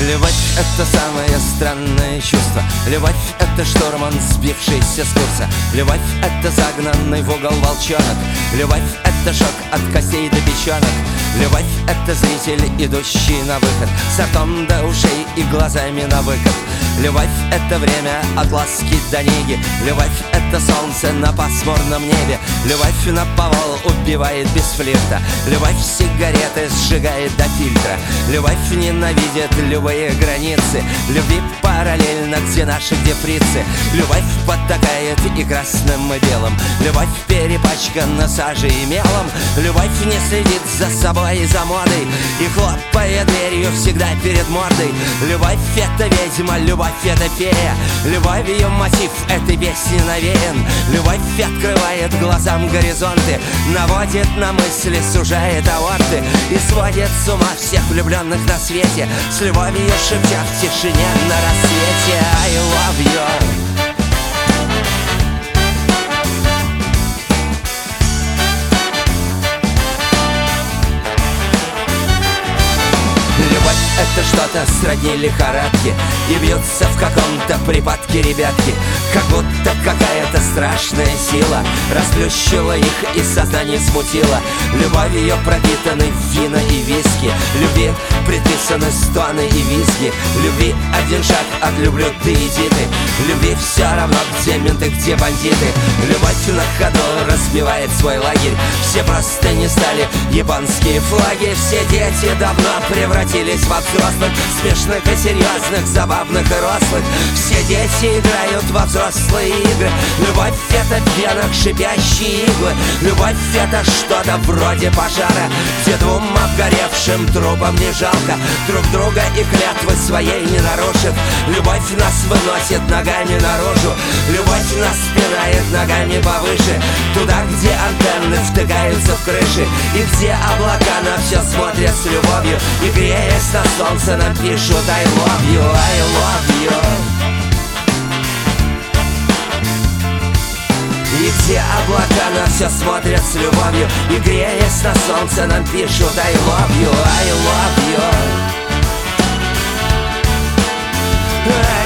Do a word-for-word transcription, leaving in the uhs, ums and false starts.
Любовь — это самое странное чувство. Любовь — это штурман, сбившийся с курса. Любовь — это загнанный в угол волчонок. Любовь — это шок от костей до печенок. Любовь — это зритель, идущий на выход, с ртом до ушей и глазами на выкат. Любовь — это время от ласки до неги. Любовь — это солнце на пасмурном небе. Любовь наповал убивает без флирта. Любовь сигареты сжигает до фильтра. Любовь ненавидит любые границы. Любви параллельно, где наши, где фрицы. Любовь потакает и красным, и белым. Любовь перепачкана сажей и мелом. Любовь не следит за собой и за модой, и хлопает дверью всегда перед мордой. Любовь — это ведьма, любовь — это фея. Любовь — ее мотив этой песни навеян. Любовь открывает глазам горизонты, наводит на мысли, сужает аорты и сводит с ума всех влюбленных на свете, с любовью шепча в тишине на рассвете I love you. Любовь — это что-то сродни лихорадки, и бьются в каком-то припадке ребятки, как будто какая-то страшная сила расплющила их и сознание смутила. Любовь ее пропитаны вина и виски. Любви предписаны стоны и визги. Любви один шаг от люблю ты иди ты. Любви все равно, где менты, где бандиты. Любовь на ходу разбивает свой лагерь. Все просто не стали японские флаги. Все дети давно превратились во взрослых, смешных и серьезных, забавных и рослых. Все дети играют во взрослые игры. Любовь — это в венах шипящие иглы. Любовь — это что-то вроде пожара, где двум обгоревшим трупам не жалко друг друга и клятвы своей не нарушив. Любовь нас выносит ногами наружу. Любовь нас спирает ногами повыше, туда, где антенны втыкаются в крыши, и где облака на все смотрят с любовью, и греясь на солнце нам пишут I love you, I love you. И где облака на все смотрят с любовью, и греясь на солнце нам пишут I love you, I love you.